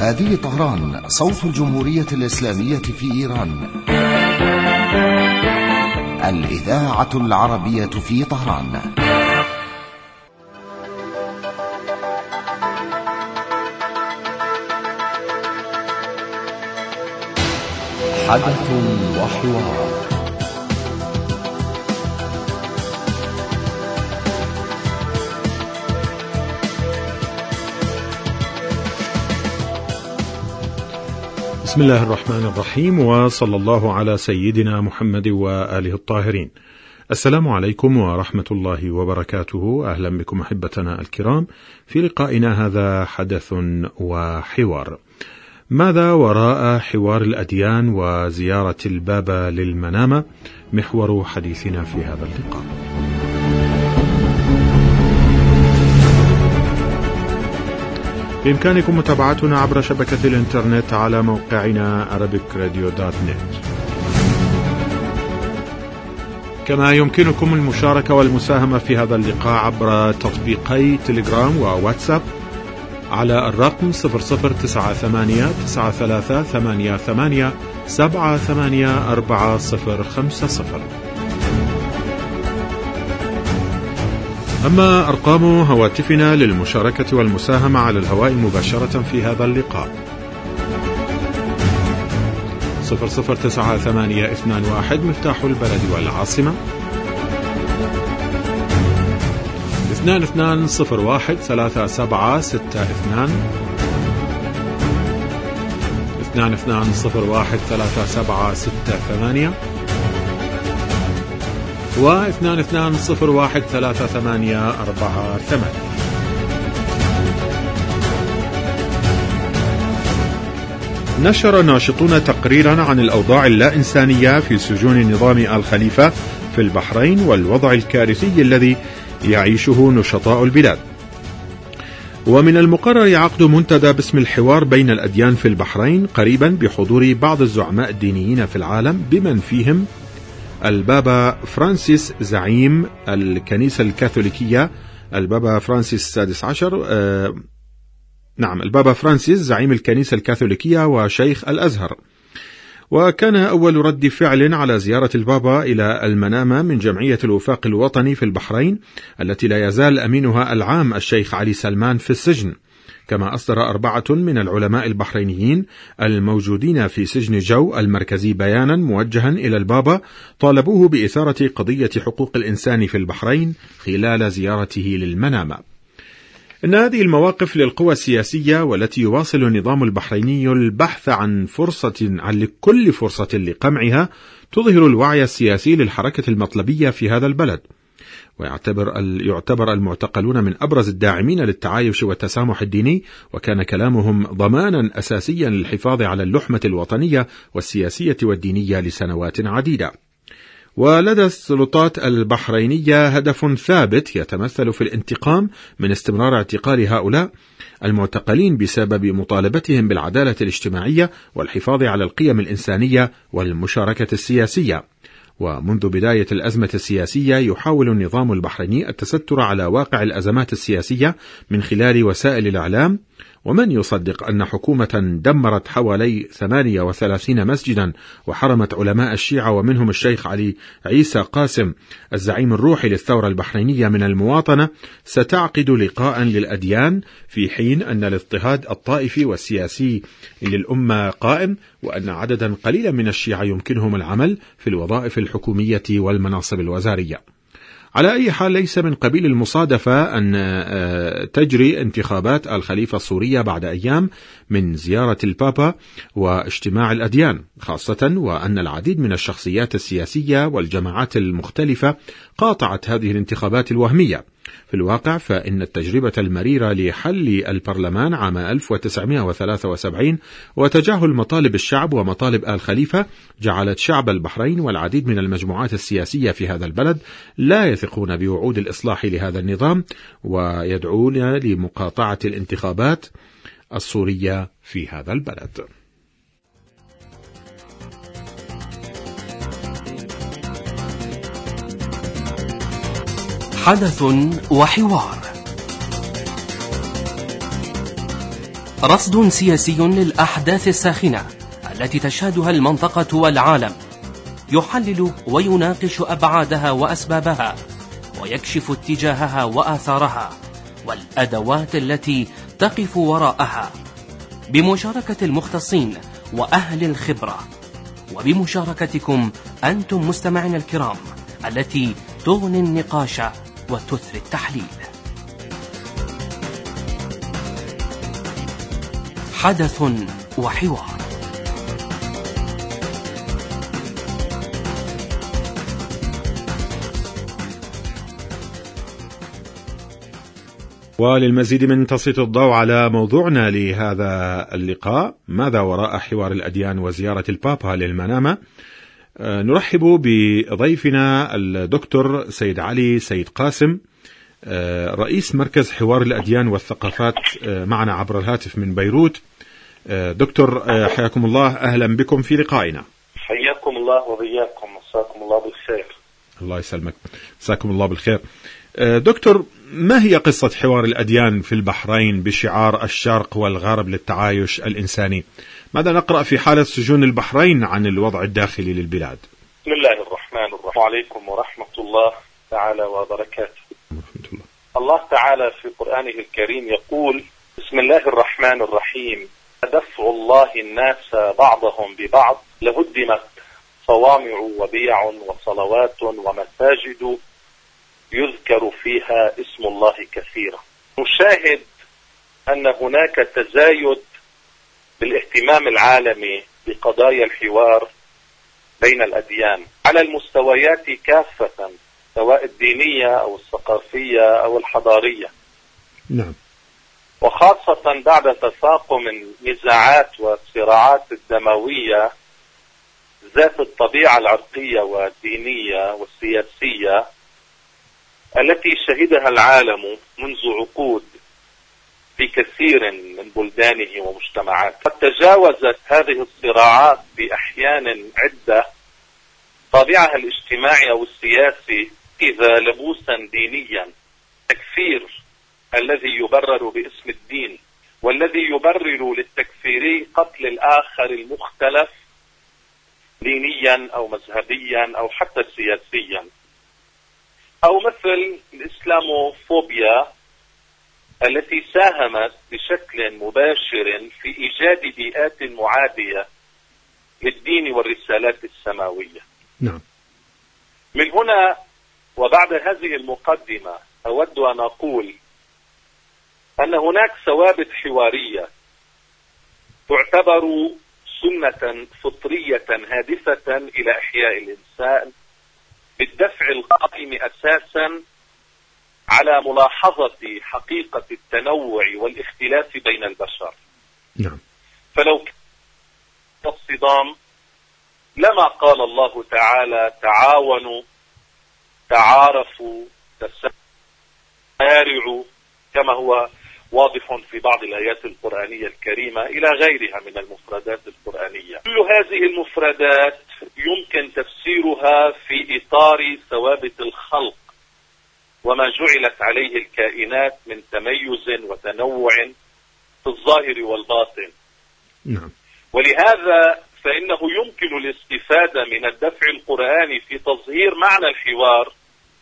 هذه طهران، صوت الجمهورية الإسلامية في إيران، الإذاعة العربية في طهران. حدث وحوار. بسم الله الرحمن الرحيم، وصلى الله على سيدنا محمد وآله الطاهرين. السلام عليكم ورحمة الله وبركاته. أهلا بكم أحبتنا الكرام في لقائنا هذا حدث وحوار. ماذا وراء حوار الأديان وزيارة البابا للمنامة؟ محور حديثنا في هذا اللقاء. بإمكانكم متابعتنا عبر شبكة الإنترنت على موقعنا arabicradio.net، كما يمكنكم المشاركة والمساهمة في هذا اللقاء عبر تطبيقي تليجرام وواتساب على الرقم 009888787450. أما أرقام هواتفنا للمشاركة والمساهمة على الهواء مباشرة في هذا اللقاء 009821 مفتاح البلد والعاصمة، 22013762 22013768 و 22013848. نشر ناشطون تقريرا عن الأوضاع اللا إنسانية في سجون نظام آل خليفة في البحرين والوضع الكارثي الذي يعيشه نشطاء البلاد. ومن المقرر عقد منتدى باسم الحوار بين الأديان في البحرين قريبا بحضور بعض الزعماء الدينيين في العالم، بمن فيهم البابا فرانسيس زعيم الكنيسة الكاثوليكية، البابا فرانسيس السادس عشر، البابا فرانسيس زعيم الكنيسة الكاثوليكية وشيخ الأزهر. وكان أول رد فعل على زيارة البابا إلى المنامة من جمعية الوفاق الوطني في البحرين، التي لا يزال أمينها العام الشيخ علي سلمان في السجن. كما أصدر 4 من العلماء البحرينيين الموجودين في سجن جو المركزي بيانا موجها إلى البابا طالبوه بإثارة قضية حقوق الإنسان في البحرين خلال زيارته للمنامة. إن هذه المواقف للقوى السياسية والتي يواصل النظام البحريني البحث عن كل فرصة لقمعها تظهر الوعي السياسي للحركة المطلبية في هذا البلد. ويعتبر المعتقلون من أبرز الداعمين للتعايش والتسامح الديني، وكان كلامهم ضمانا أساسيا للحفاظ على اللحمة الوطنية والسياسية والدينية لسنوات عديدة. ولدى السلطات البحرينية هدف ثابت يتمثل في الانتقام من استمرار اعتقال هؤلاء المعتقلين بسبب مطالبتهم بالعدالة الاجتماعية والحفاظ على القيم الإنسانية والمشاركة السياسية. ومنذ بداية الأزمة السياسية يحاول النظام البحريني التستر على واقع الأزمات السياسية من خلال وسائل الإعلام. ومن يصدق أن حكومة دمرت حوالي 38 مسجدا وحرمت علماء الشيعة ومنهم الشيخ علي عيسى قاسم الزعيم الروحي للثورة البحرينية من المواطنة ستعقد لقاء للأديان، في حين أن الاضطهاد الطائفي والسياسي للأمة قائم، وأن عددا قليلا من الشيعة يمكنهم العمل في الوظائف الحكومية والمناصب الوزارية. على أي حال، ليس من قبيل المصادفة أن تجري انتخابات الخليفة السورية بعد أيام من زيارة البابا واجتماع الأديان، خاصة وأن العديد من الشخصيات السياسية والجماعات المختلفة قاطعت هذه الانتخابات الوهمية. في الواقع فإن التجربة المريرة لحل البرلمان عام 1973 وتجاهل مطالب الشعب ومطالب آل خليفة جعلت شعب البحرين والعديد من المجموعات السياسية في هذا البلد لا يثقون بوعود الإصلاح لهذا النظام، ويدعون لمقاطعة الانتخابات السورية في هذا البلد. حدث وحوار. رصد سياسي للأحداث الساخنة التي تشهدها المنطقة والعالم، يحلل ويناقش أبعادها وأسبابها، ويكشف اتجاهها وآثارها والأدوات التي تقف وراءها، بمشاركة المختصين وأهل الخبرة، وبمشاركتكم أنتم مستمعين الكرام التي تغني النقاش وتثري التحليل. حدث وحوار. وللمزيد من تسليط الضوء على موضوعنا لهذا اللقاء، ماذا وراء حوار الأديان وزيارة البابا للمنامة، نرحب بضيفنا الدكتور سيد علي سيد قاسم، رئيس مركز حوار الأديان والثقافات، معنا عبر الهاتف من بيروت. دكتور حياكم الله، أهلا بكم في لقائنا. حياكم الله وبياكم، مساكم الله بالخير. الله يسلمك، مساكم الله بالخير. دكتور، ما هي قصة حوار الأديان في البحرين بشعار الشرق والغرب للتعايش الإنساني؟ ماذا نقرأ في حالة سجون البحرين عن الوضع الداخلي للبلاد؟ بسم الله الرحمن الرحيم. عليكم ورحمة الله تعالى وبركاته. الله تعالى في قرآنه الكريم يقول: بسم الله الرحمن الرحيم، دفع الله الناس بعضهم ببعض لهدمت صوامع وبيع وصلوات ومساجد يذكر فيها اسم الله كثيرا. نشاهد أن هناك تزايد بالاهتمام العالمي بقضايا الحوار بين الأديان على المستويات كافة، سواء الدينية أو الثقافية أو الحضارية. نعم. وخاصة بعد تفاقم النزاعات والصراعات الدموية ذات الطبيعة العرقية والدينية والسياسية التي شهدها العالم منذ عقود في كثير من بلدانه ومجتمعاته. قد تجاوزت هذه الصراعات بأحيان عدة طابعها الاجتماعي أو السياسي إذا لبوسا دينيا، تكفير الذي يبرر باسم الدين، والذي يبرر للتكفيري قتل الآخر المختلف دينيا أو مذهبيا أو حتى سياسيا، أو مثل الإسلاموفوبيا التي ساهمت بشكل مباشر في إيجاد بيئات معادية للدين والرسالات السماوية. نعم. من هنا وبعد هذه المقدمة أود أن أقول أن هناك ثوابت حوارية تعتبر سنة فطرية هادفة إلى إحياء الإنسان، بالدفع القائم أساسا على ملاحظة حقيقة التنوع والاختلاف بين البشر. نعم. فلو كان الصدام لما قال الله تعالى: تعاونوا تعارفوا تسارعوا، كما هو واضح في بعض الآيات القرآنية الكريمة إلى غيرها من المفردات القرآنية. كل هذه المفردات يمكن تفسيرها في إطار ثوابت الخلق وما جعلت عليه الكائنات من تميز وتنوع في الظاهر والباطن. نعم. ولهذا فإنه يمكن الاستفادة من الدفع القرآني في تظهير معنى الحوار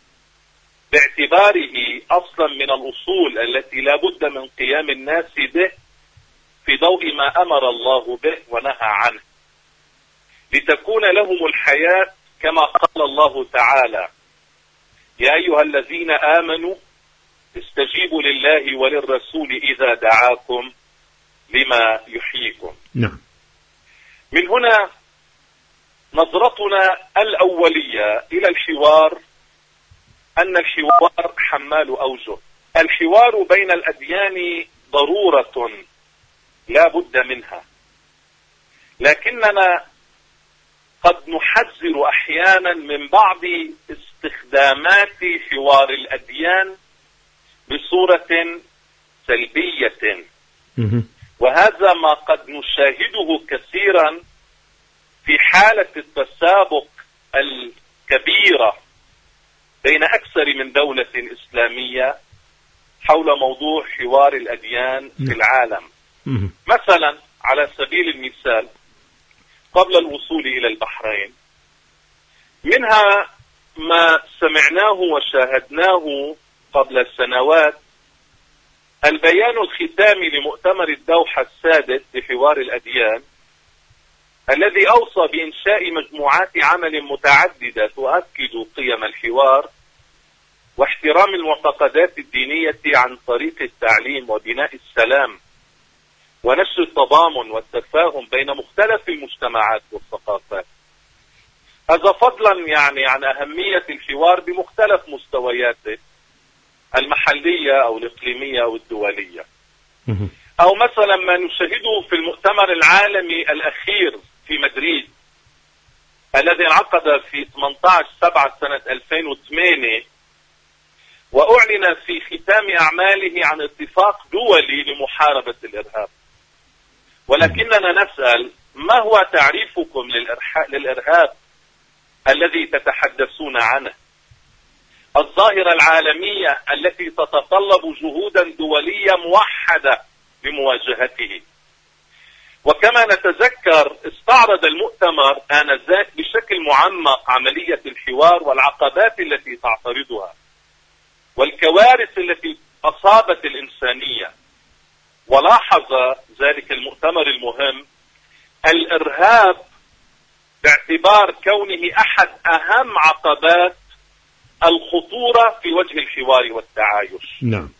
باعتباره أصلا من الأصول التي لا بد من قيام الناس به في ضوء ما أمر الله به ونهى عنه، لتكون لهم الحياة كما قال الله تعالى: يا أيها الذين آمنوا استجيبوا لله وللرسول إذا دعاكم لما يحييكم. نعم. من هنا نظرتنا الأولية إلى الحوار أن الحوار حمال أوجه. الحوار بين الأديان ضرورة لا بد منها، لكننا قد نحذر أحيانا من بعض استخدامات حوار الأديان بصورة سلبية، وهذا ما قد نشاهده كثيرا في حالة التسابق الكبيرة بين أكثر من دولة إسلامية حول موضوع حوار الأديان في العالم. مثلا على سبيل المثال قبل الوصول إلى البحرين، منها ما سمعناه وشاهدناه قبل سنوات، البيان الختامي لمؤتمر الدوحة السادس لحوار الأديان، الذي أوصى بإنشاء مجموعات عمل متعددة تؤكد قيم الحوار واحترام المعتقدات الدينية عن طريق التعليم وبناء السلام ونشر التضامن والتفاهم بين مختلف المجتمعات والثقافات. هذا فضلا عن أهمية الحوار بمختلف مستوياته المحلية أو الإقليمية أو الدولية. أو مثلا ما نشاهده في المؤتمر العالمي الأخير في مدريد الذي انعقد في 18/7 سنة 2008، وأعلن في ختام أعماله عن اتفاق دولي لمحاربة الإرهاب. ولكننا نسأل: ما هو تعريفكم للإرهاب الذي تتحدثون عنه؟ الظاهرة العالمية التي تتطلب جهودا دولية موحدة لمواجهته. وكما نتذكر استعرض المؤتمر آنذاك بشكل معمق عملية الحوار والعقبات التي تعترضها والكوارث التي أصابت الإنسانية. ولاحظ ذلك المؤتمر المهم الإرهاب باعتبار كونه أحد أهم عقبات الخطورة في وجه الحوار والتعايش. نعم.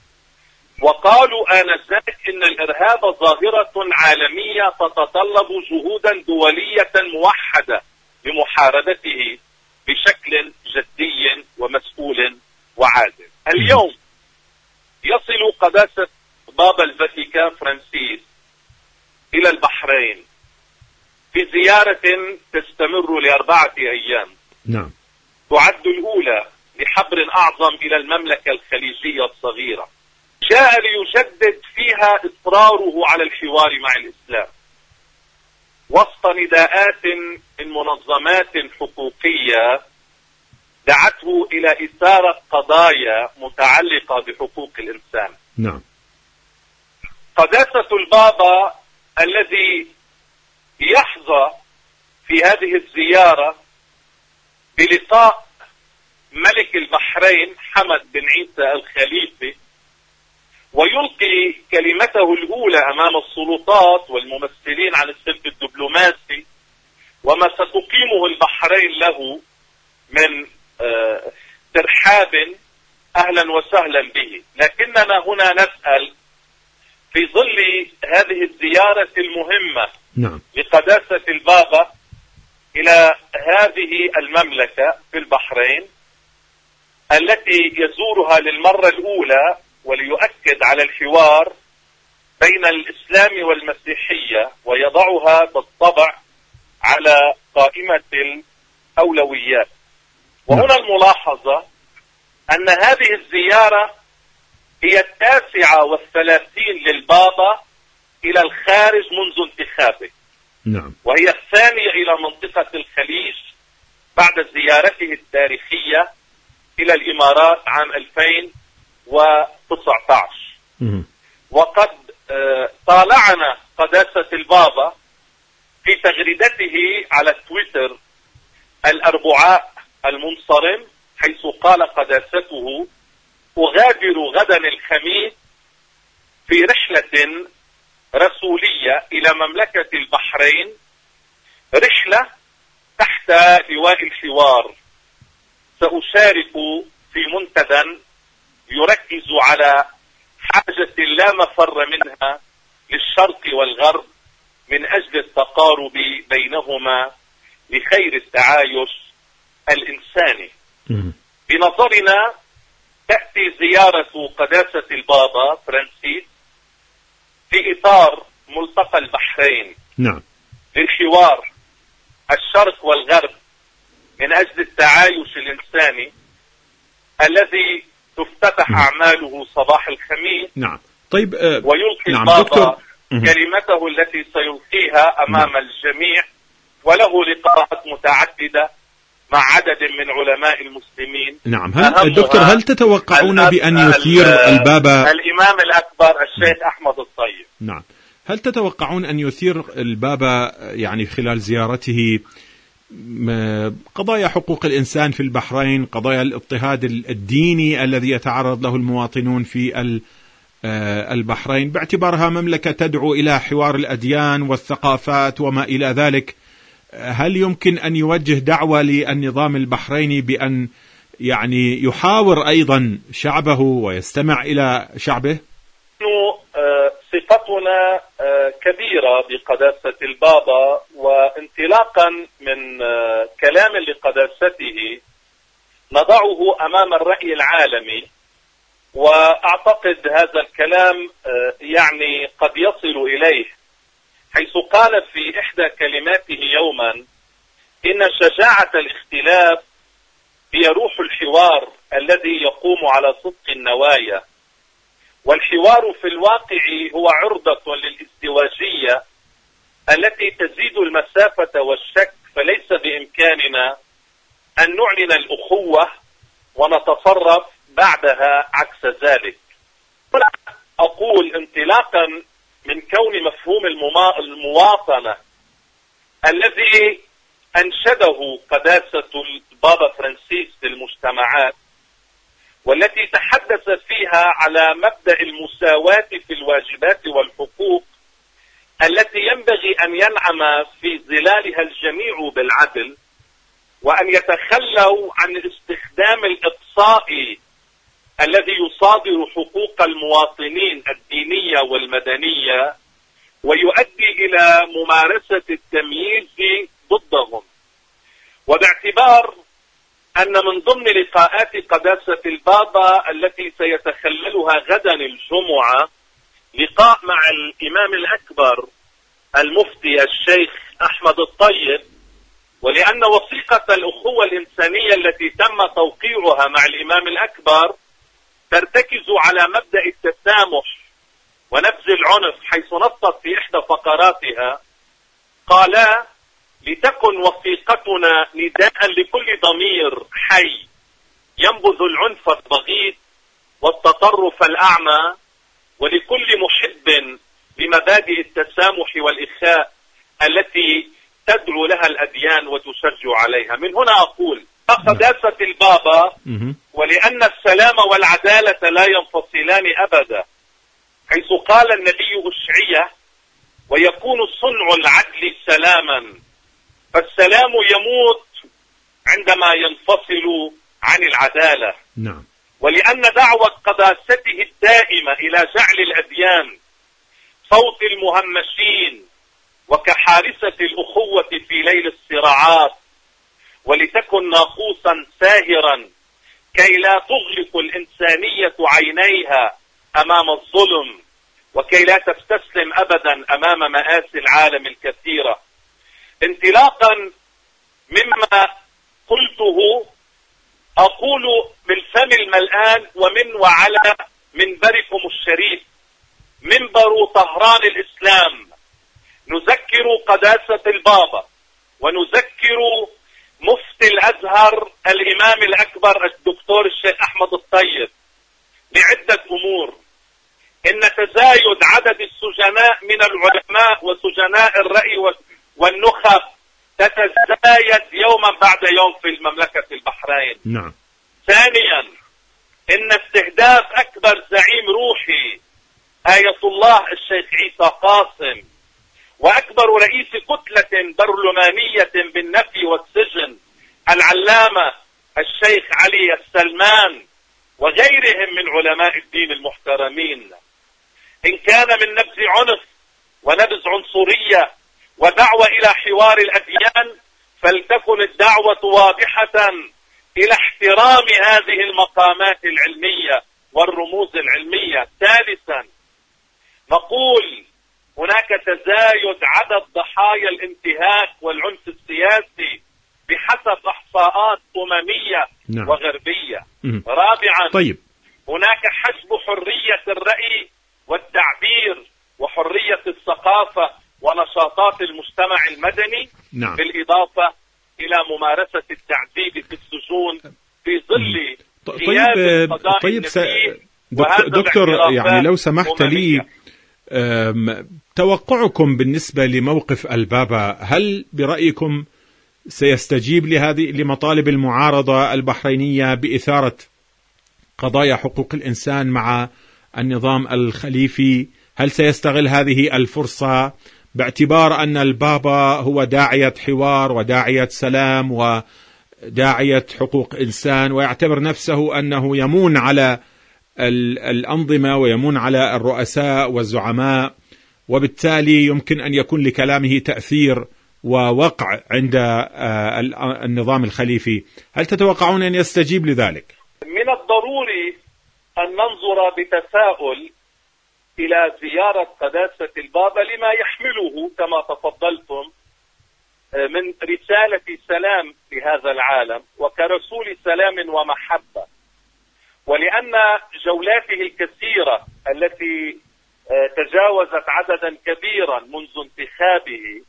وقالوا آنذاك إن الإرهاب ظاهرة عالمية تتطلب جهودا دولية موحدة لمحاربته بشكل جدي ومسؤول وعادل. اليوم يصل قداسة بابا الفاتيكان فرانسيس إلى البحرين في زيارة تستمر ل4 أيام. نعم. تعد الأولى لحبر أعظم إلى المملكة الخليجية الصغيرة. جاء ليجدد فيها إصراره على الحوار مع الإسلام وسط نداءات من منظمات حقوقية دعته إلى إثارة قضايا متعلقة بحقوق الإنسان. نعم. قداسة البابا الذي يحظى في هذه الزيارة بلقاء ملك البحرين حمد بن عيسى الخليفي ويلقي كلمته الأولى أمام السلطات والممثلين عن السلك الدبلوماسي وما ستقيمه البحرين له من ترحاب أهلا وسهلا به. لكننا هنا نسأل في ظل هذه الزيارة المهمة نعم. لقداسة البابا إلى هذه المملكة في البحرين التي يزورها للمرة الأولى وليؤكد على الحوار بين الإسلام والمسيحية ويضعها بالطبع على قائمة الأولويات. وهنا الملاحظة أن هذه الزيارة هي 39 للبابا إلى الخارج منذ انتخابه. نعم. وهي الثانية إلى منطقة الخليج بعد زيارته التاريخية إلى الإمارات عام 2019. وقد طالعنا قداسة البابا في تغريدته على تويتر الأربعاء المنصرم، حيث قال قداسته: أغادر غدا الخميس في رحلة رسولية إلى مملكة البحرين، رحلة تحت لواء الحوار. سأشارك في منتدى يركز على حاجة لا مفر منها للشرق والغرب من أجل التقارب بينهما لخير التعايش الإنساني. بنظرنا تأتي زيارة قداسة البابا فرانسيس في إطار ملتقى البحرين. نعم. للحوار الشرق والغرب من أجل التعايش الإنساني الذي تفتتح أعماله صباح الخميس. نعم. طيب ويلقي نعم البابا دكتور. كلمته التي سيلقيها أمام الجميع، وله لقاءات متعددة مع عدد من علماء المسلمين. نعم. دكتور، هل تتوقعون بأن يثير البابا الإمام الأكبر الشيخ أحمد الطيب؟ نعم. هل تتوقعون أن يثير البابا يعني خلال زيارته قضايا حقوق الإنسان في البحرين، قضايا الاضطهاد الديني الذي يتعرض له المواطنون في البحرين، باعتبارها مملكة تدعو إلى حوار الأديان والثقافات وما إلى ذلك؟ هل يمكن أن يوجه دعوة للنظام البحريني بأن يعني يحاور أيضا شعبه ويستمع إلى شعبه؟ ثقتنا كبيرة بقداسة البابا، وانطلاقا من كلام لقداسته نضعه أمام الرأي العالمي، وأعتقد هذا الكلام يعني قد يصل إليه، حيث قال في إحدى كلماته يوما إن شجاعة الاختلاف هي روح الحوار الذي يقوم على صدق النوايا، والحوار في الواقع هو عرضة للازدواجية التي تزيد المسافة والشك، فليس بإمكاننا أن نعلن الأخوة ونتصرف بعدها عكس ذلك. أقول انطلاقا من كون مفهوم المواطنة الذي أنشده قداسة البابا فرانسيس للمجتمعات، والتي تحدث فيها على مبدأ المساواة في الواجبات والحقوق التي ينبغي أن ينعم في ظلالها الجميع بالعدل، وأن يتخلوا عن استخدام الإقصاء الذي يصادر حقوق المواطنين الدينية والمدنية ويؤدي إلى ممارسة التمييز ضدهم. وباعتبار أن من ضمن لقاءات قداسة البابا التي سيتخللها غدا الجمعة لقاء مع الإمام الأكبر المفتي الشيخ أحمد الطيب، ولأن وثيقة الأخوة الإنسانية التي تم توقيعها مع الإمام الأكبر ترتكز على مبدأ التسامح ونبذ العنف، حيث نصت في إحدى فقراتها قال: لتكن وثيقتنا نداء لكل ضمير حي ينبذ العنف البغيض والتطرف الأعمى، ولكل محب لمبادئ التسامح والإخاء التي تدعو لها الأديان وتشجع عليها. من هنا أقول قداسة البابا، ولأن السلام والعدالة لا ينفصلان أبدا، حيث قال النبي أشعية: ويكون صنع العدل سلاما، فالسلام يموت عندما ينفصل عن العدالة. نعم. ولأن دعوة قداسته الدائمة إلى جعل الأديان صوت المهمشين وكحارسة الأخوة في ليل الصراعات، ولتكن ناقوسا ساهرا كي لا تغلق الإنسانية عينيها أمام الظلم، وكي لا تستسلم أبدا أمام مآسي العالم الكثيرة. انطلاقا مما قلته أقول بالفم الملآن ومن وعلى منبركم الشريف، منبر طهران الإسلام، نذكر قداسة البابا ونذكر مفتي الأزهر الإمام الأكبر الدكتور الشيخ أحمد الطيب لعدة أمور. إن تزايد عدد السجناء من العلماء وسجناء الرأي والنخب تتزايد يوما بعد يوم في المملكة البحرين. نعم. ثانيا، إن استهداف أكبر زعيم روحي آية الله الشيخ عيسى قاسم، وأكبر رئيس كتلة برلمانية بالنفي والسجن العلامة الشيخ علي السلمان وغيرهم من علماء الدين المحترمين، إن كان من نبذ عنف ونبذ عنصرية ودعوة إلى حوار الأديان، فلتكن الدعوة واضحة إلى احترام هذه المقامات العلمية والرموز العلمية. ثالثا، نقول هناك تزايد عدد ضحايا الانتهاك والعنف السياسي بحسب إحصاءات أممية وغربية. رابعا، هناك حجب حرية الرأي والتعبير وحرية الثقافة ونشاطات المجتمع المدني، بالإضافة إلى ممارسة التعذيب في السجون في ظل غياب القضاء النبيل. دكتور، يعني لو سمحت لي، توقعكم بالنسبة لموقف البابا، هل برأيكم سيستجيب لمطالب المعارضة البحرينية بإثارة قضايا حقوق الإنسان مع النظام الخليفي؟ هل سيستغل هذه الفرصة باعتبار أن البابا هو داعية حوار وداعية سلام وداعية حقوق إنسان، ويعتبر نفسه أنه يمون على الأنظمة ويمون على الرؤساء والزعماء، وبالتالي يمكن أن يكون لكلامه تأثير ووقع عند النظام الخليفي؟ هل تتوقعون أن يستجيب لذلك؟ من الضروري أن ننظر بتساؤل إلى زيارة قداسة البابا لما يحمله كما تفضلتم من رسالة سلام لهذا العالم وكرسول سلام ومحبة، ولأن جولاته الكثيرة التي تجاوزت عددا كبيرا منذ انتخابه،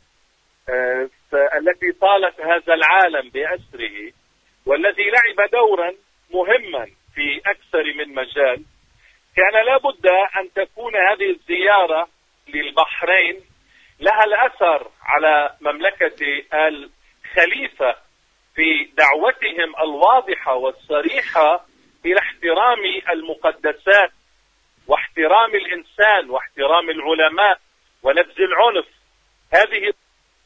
التي طالت هذا العالم بأسره، والذي لعب دورا مهما في أكثر من مجال، كان لابد أن تكون هذه الزيارة للبحرين لها الأثر على مملكة الخليفة في دعوتهم الواضحة والصريحة إلى احترام المقدسات واحترام الإنسان واحترام العلماء ونبذ العنف. هذه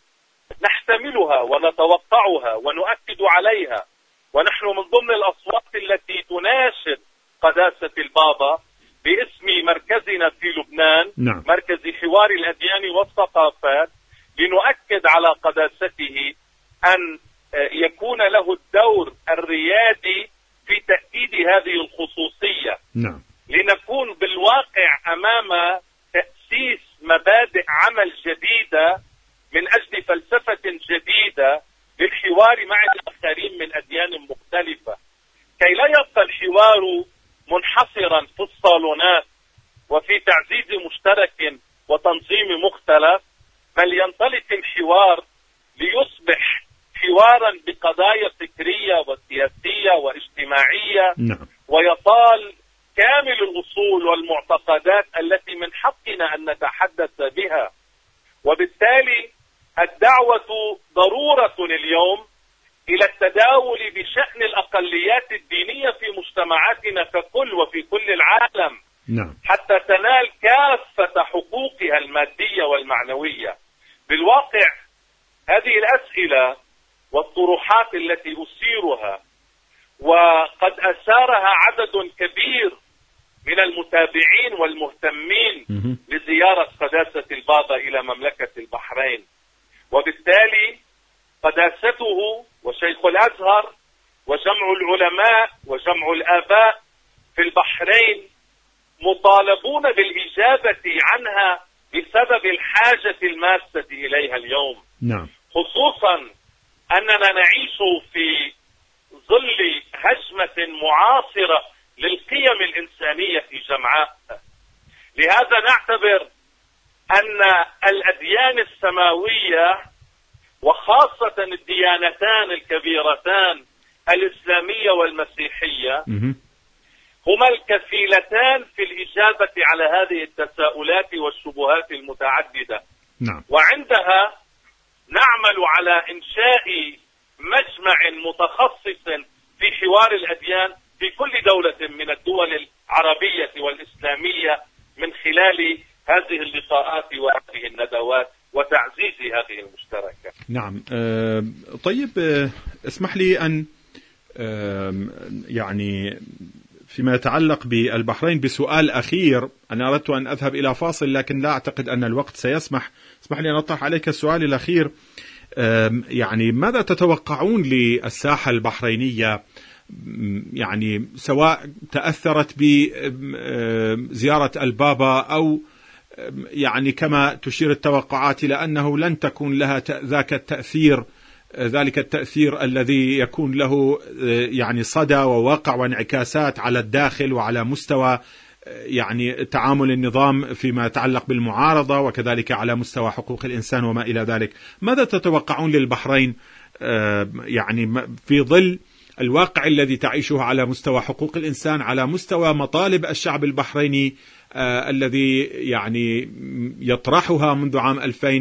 نحتملها ونتوقعها ونؤكد عليها، ونحن من ضمن الأصوات التي تناشد قداسة البابا باسم مركزنا في لبنان، نعم. مركز حوار الأديان والثقافات، لنؤكد على قداسته أن يكون له الدور الريادي في تأكيد هذه الخصوصية، نعم. لنكون بالواقع أمام تأسيس مبادئ عمل جديدة من أجل فلسفة جديدة للحوار مع الآخرين من أديان مختلفة، كي لا يبقى الحوار منحصرا في الصالونات وفي تعزيز مشترك وتنظيم مختلف، بل ينطلق الحوار ليصبح حوارا بقضايا فكرية وسياسية واجتماعية، نعم. ويطال كامل الأصول والمعتقدات التي من حقنا أن نتحدث بها. وبالتالي الدعوة ضرورة اليوم إلى التداول بشأن الأقليات الدينية في مجتمعاتنا ككل وفي كل العالم، نعم. حتى تنال كافة حقوقها المادية والمعنوية. بالواقع هذه الأسئلة والطروحات التي أثيرها وقد أثارها عدد كبير من المتابعين والمهتمين لزيارة قداسة البابا إلى مملكة البحرين، وبالتالي قداسته وشيخ الأزهر وجمع العلماء وجمع الآباء في البحرين مطالبون بالإجابة عنها بسبب الحاجة الماسة إليها اليوم، نعم. خصوصا أننا نعيش في ظل هجمة معاصرة للقيم الإنسانية في جمعاء. لهذا نعتبر أن الأديان السماوية وخاصة الديانتان الكبيرتان الإسلامية والمسيحية هما الكفيلتان في الإجابة على هذه التساؤلات والشبهات المتعددة، نعم. وعندها نعمل على إنشاء مجمع متخصص في حوار الأديان في كل دولة من الدول العربية والإسلامية من خلال هذه اللقاءات وهذه الندوات وتعزيز هذه المشتركة. نعم. طيب، اسمح لي أن يعني فيما يتعلق بالبحرين بسؤال أخير. أنا أردت أن أذهب إلى فاصل لكن لا أعتقد أن الوقت سيسمح. اسمح لي أن أطرح عليك السؤال الأخير. يعني ماذا تتوقعون للساحة البحرينية، يعني سواء تأثرت بزيارة البابا أو يعني كما تشير التوقعات إلى أنه لن تكون لها ذلك التأثير الذي يكون له يعني صدى وواقع وانعكاسات على الداخل وعلى مستوى يعني تعامل النظام فيما يتعلق بالمعارضة وكذلك على مستوى حقوق الإنسان وما إلى ذلك؟ ماذا تتوقعون للبحرين يعني في ظل الواقع الذي تعيشه على مستوى حقوق الإنسان، على مستوى مطالب الشعب البحريني الذي يعني يطرحها منذ عام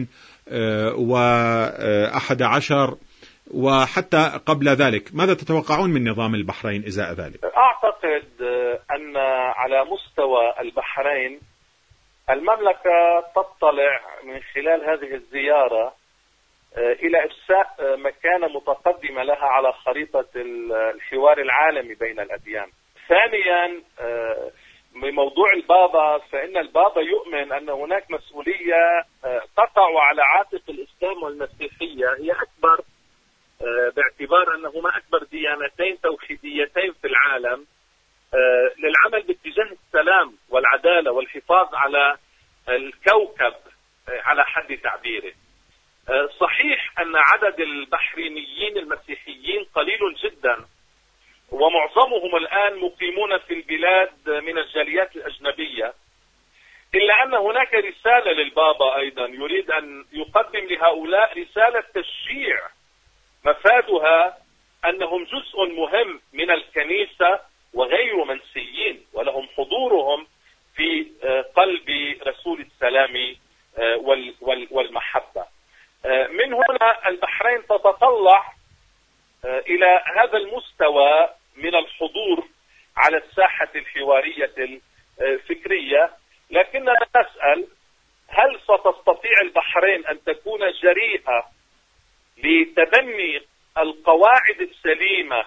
2011 وحتى قبل ذلك. ماذا تتوقعون من نظام البحرين إزاء ذلك؟ أعتقد أن على مستوى البحرين المملكة تطلع من خلال هذه الزيارة إلى إرساء مكانة متقدمة لها على خريطة الحوار العالمي بين الأديان. ثانيا، بموضوع البابا، فإن البابا يؤمن أن هناك مسؤولية تقع على عاتق الإسلام والمسيحية، هي أكبر باعتبار أنهما أكبر ديانتين توحيديتين في العالم، للعمل باتجاه السلام والعدالة والحفاظ على الكوكب على حد تعبيره. صحيح أن عدد البحرينيين المسيحيين قليل جدا، ومعظمهم الآن مقيمون في البلاد من الجاليات الأجنبية، إلا أن هناك رسالة للبابا أيضا يريد أن يقدم لهؤلاء رسالة تشجيع مفادها أنهم جزء مهم من الكنيسة وغير منسيين، ولهم حضورهم في قلب رسول السلام والمحبة. من هنا البحرين تتطلع إلى هذا المستوى من الحضور على الساحة الحوارية الفكرية، لكننا نسأل: هل ستستطيع البحرين أن تكون جريئة لتبني القواعد السليمة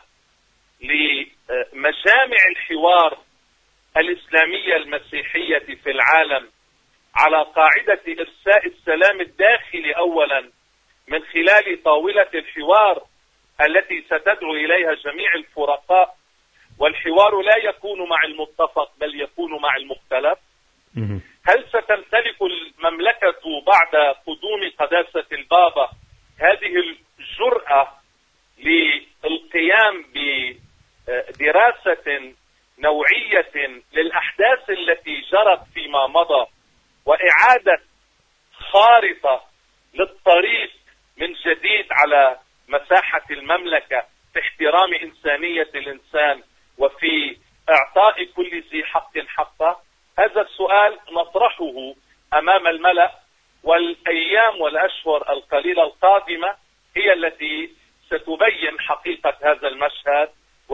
لمجامع الحوار الإسلامية المسيحية في العالم على قاعدة إرساء السلام الداخلي أولا من خلال طاولة الحوار التي ستدعو إليها جميع الفرقاء، والحوار لا يكون مع المتفق بل يكون مع المختلف؟ هل ستمتلك المملكة بعد قدوم قداسة البابا هذه الجرأة للقيام بدراسة نوعية للأحداث التي جرت فيما مضى، وإعادة خارطة للطريق من جديد على مساحة المملكة في احترام إنسانية الإنسان وفي إعطاء كل ذي حق حقه؟ هذا السؤال نطرحه أمام الملأ، والأيام والأشهر القليلة القادمة هي التي ستبين حقيقة هذا المشهد،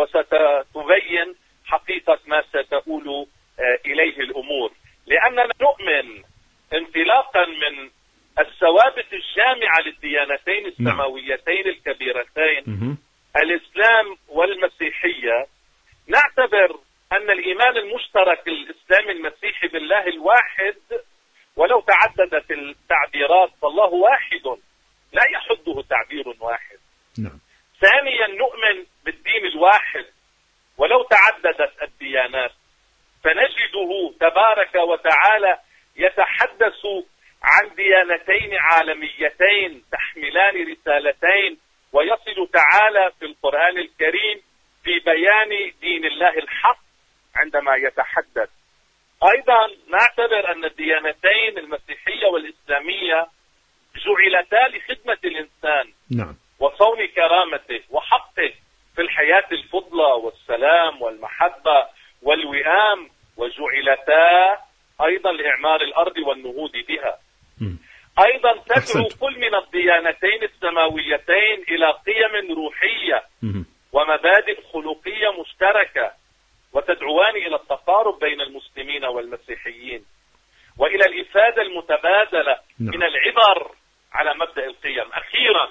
وستبين حقيقة ما ستؤول إليه الأمور، لأننا نؤمن انطلاقا من الثوابت الجامعة للديانتين السماويتين الكبيرتين الإسلام والمسيحية، نعتبر أن الإيمان المشترك الإسلامي المسيحي بالله الواحد، ولو تعددت التعبيرات فالله واحد لا يحده تعبير واحد. ثانيا، نؤمن بالدين الواحد ولو تعددت الديانات، فنجده تبارك وتعالى يتحدث عن ديانتين عالميتين تحملان رسالتين، ويصل تعالى في القرآن الكريم في بيان دين الله الحق عندما يتحدث. أيضا نعتبر أن الديانتين المسيحية والإسلامية جعلتا لخدمة الإنسان وصون كرامته وحقه في الحياة الفضلى والسلام والمحبة والوئام، وجعلتا أيضا لإعمار الأرض والنهوض بها. أيضا تدعو كل من الديانتين السماويتين إلى قيم روحية ومبادئ خلقية مشتركة، وتدعوان إلى التقارب بين المسلمين والمسيحيين، وإلى الإفادة المتبادلة من العبر على مبدأ القيم. أخيرا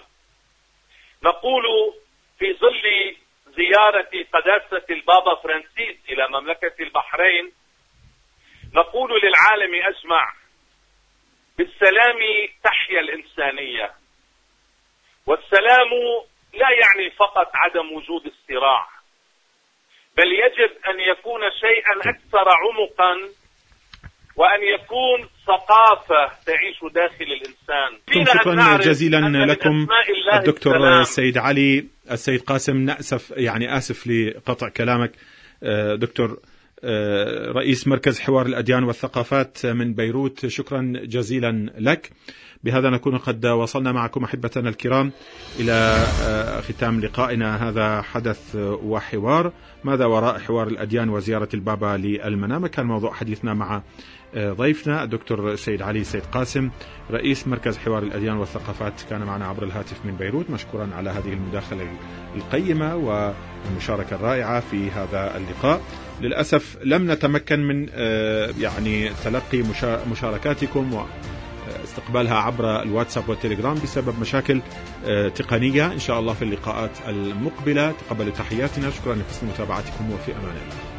نقول في ظل زيارة قداسة البابا فرانسيس إلى مملكة البحرين، نقول للعالم أجمع: بالسلام تحيا الإنسانية، والسلام لا يعني فقط عدم وجود الصراع، بل يجب أن يكون شيئا أكثر عمقا، وأن يكون ثقافة تعيش داخل الإنسان. شكرا جزيلا لكم الدكتور السيد علي. السيد قاسم، آسف لقطع كلامك. دكتور رئيس مركز حوار الأديان والثقافات من بيروت، شكرا جزيلا لك. بهذا نكون قد وصلنا معكم أحبتنا الكرام إلى ختام لقائنا. هذا حدث وحوار، ماذا وراء حوار الأديان وزيارة البابا للمنامة، كان موضوع حديثنا مع ضيفنا الدكتور سيد علي سيد قاسم رئيس مركز حوار الأديان والثقافات، كان معنا عبر الهاتف من بيروت. مشكورا على هذه المداخلة القيمة والمشاركة الرائعة في هذا اللقاء. للأسف لم نتمكن من يعني تلقي مشاركاتكم واستقبالها عبر الواتساب والتليجرام بسبب مشاكل تقنية. إن شاء الله في اللقاءات المقبلة تقبلوا تحياتنا. شكرا لحسن متابعتكم وفي أمان الله.